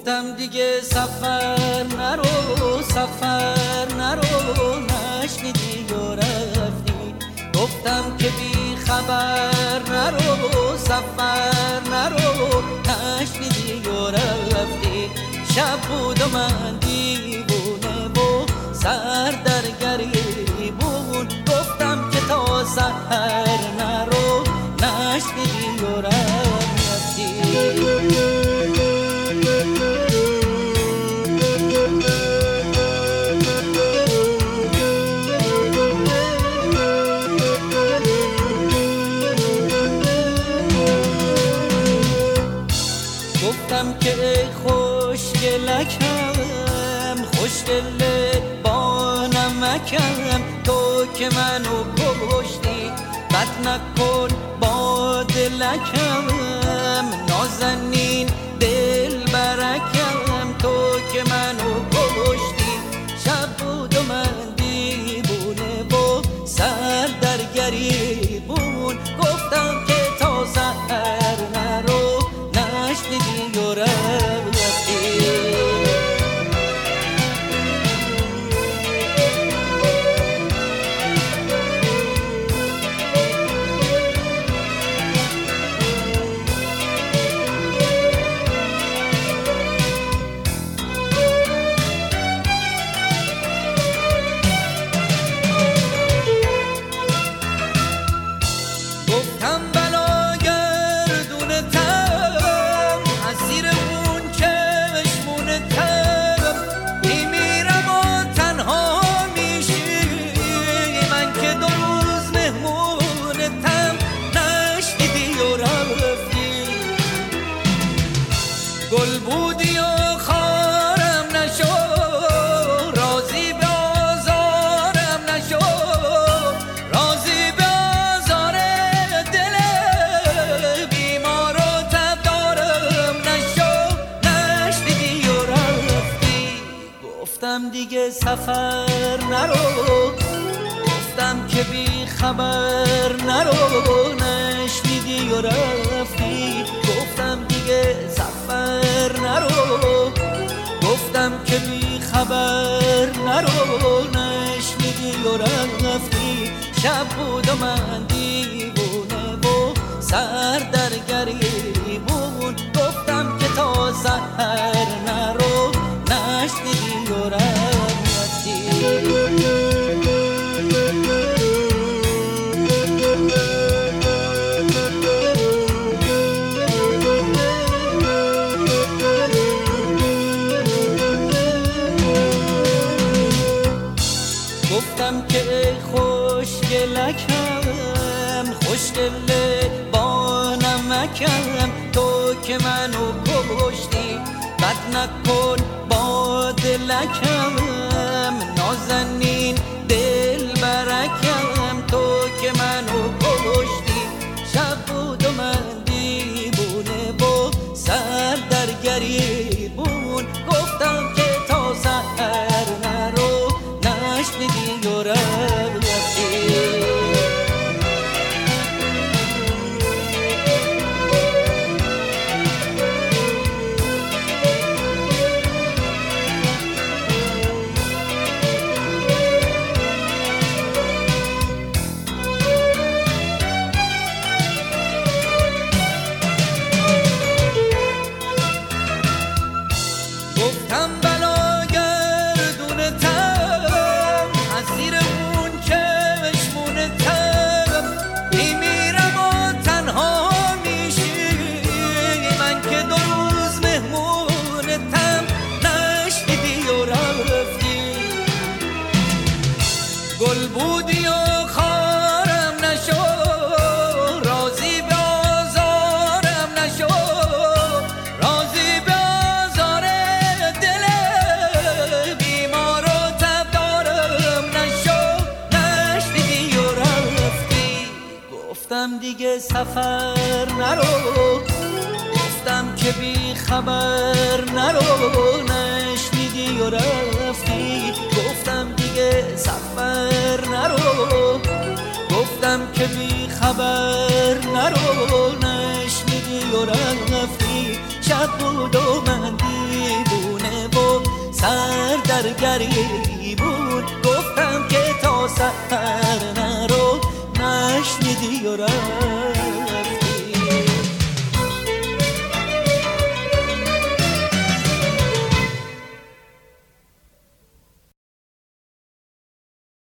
گفتم دیگه سفر نرو نشنیدی و رفتی. گفتم که بی خبر نرو سفر نرو نشنیدی و رفتی. شب بود و من دیوونه و سر در گریبون. گفتم که تا سحر نرو نشنیدی و رفتی. گفتم که ای خوشگلکم خوشگل با نمکم، تو که منو کشتی بد نکن با دلکم. نازنین دل برکم تو که منو کشتی. شب بود و من دیوونه و سر در گریبون. گفتم که تا سحر نرو نشنیدی و رفتی. گفتم بلا گردونتم اسیر اون چشمونتم. میمیرم و تنها میشی من که 2 روز مهمونتم. نشنیدی و رفتی. گل بودی و خارم نشو راضی به آزارم نشو. راضی به آزار دل بیمار و تبدارم نشو. نشنیدی و رفتی. گفتم دیگه سفر نرو. گفتم که بی خبر نرو نشنیدی و رفتی. گفتم دیگه سفر نرو. گفتم که بی خبر نرو نشنیدی و رفتی. شب بود و من دیوونه و سر در گریبون. گفتم که تا سحر نرو نشنیدی و رفتی. گفتم که ای خوشگلکم خوشگل با نمکم، تو که منو کشتی بد نکن با دلکم. نازنین دل برکم تو که منو کشتی. شب بود و من دیوونه و سر در گریبون. گفتم که تا سحر نرو نشنیدی و رفتی. گفتم بلا گردونتم اسیر اون چشمونتم. میمیرم و تنها میشی من که 2 روز مهمونتم. نشنیدی و رفتی. گل بودی و خارم نشو راضی به آزارم نشو. راضی به آزار دل بیمار و تبدارم نشو. نشنیدی و رفتی. گفتم دیگه سفر نرو. گفتم که بی خبر نرو نشنیدی و رفتی. گفتم دیگه سفر نرو. گفتم که بی خبر نرو نشنیدی و رفتی. شب بود و من دیوونه و سر در گریبون گفتم که تا سحر نرو نشنیدی و رفت